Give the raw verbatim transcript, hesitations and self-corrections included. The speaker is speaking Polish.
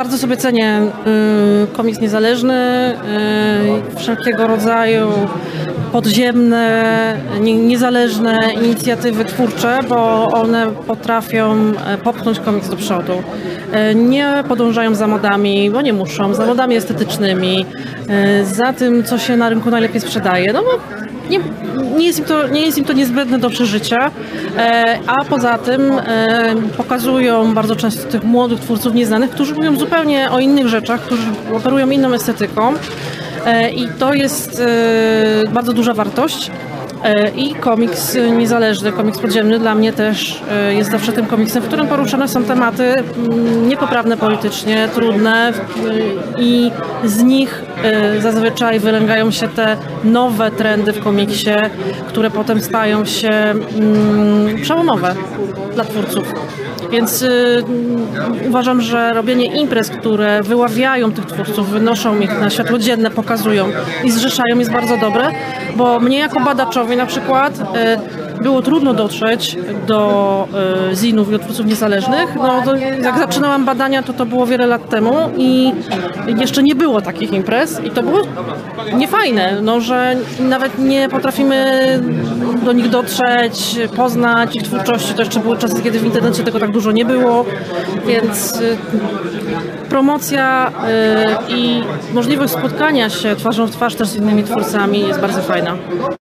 Bardzo sobie cenię y, komiks niezależny, y, wszelkiego rodzaju podziemne, nie, niezależne inicjatywy twórcze, bo one potrafią popchnąć komiks do przodu. Y, nie podążają za modami, bo nie muszą, za modami estetycznymi, y, za tym, co się na rynku najlepiej sprzedaje. No bo nie, nie, jest im to, nie jest im to niezbędne do przeżycia, e, a poza tym e, pokazują bardzo często tych młodych twórców nieznanych, którzy mówią zupełnie o innych rzeczach, którzy operują inną estetyką e, i to jest e, bardzo duża wartość. I komiks niezależny, komiks podziemny dla mnie też jest zawsze tym komiksem, w którym poruszane są tematy niepoprawne politycznie, trudne i z nich zazwyczaj wylęgają się te nowe trendy w komiksie, które potem stają się przełomowe dla twórców. Więc y, uważam, że robienie imprez, które wyławiają tych twórców, wynoszą ich na światło dzienne, pokazują i zrzeszają jest bardzo dobre, bo mnie jako badaczowi na przykład y, było trudno dotrzeć do y, zinów i do twórców niezależnych. No, to jak zaczynałam badania, to to było wiele lat temu i jeszcze nie było takich imprez i to było niefajne, no, że nawet nie potrafimy do nich dotrzeć, poznać ich twórczości. To jeszcze były czasy, kiedy w internecie tego tak dużo nie było, więc y, promocja y, i możliwość spotkania się twarzą w twarz też z innymi twórcami jest bardzo fajna.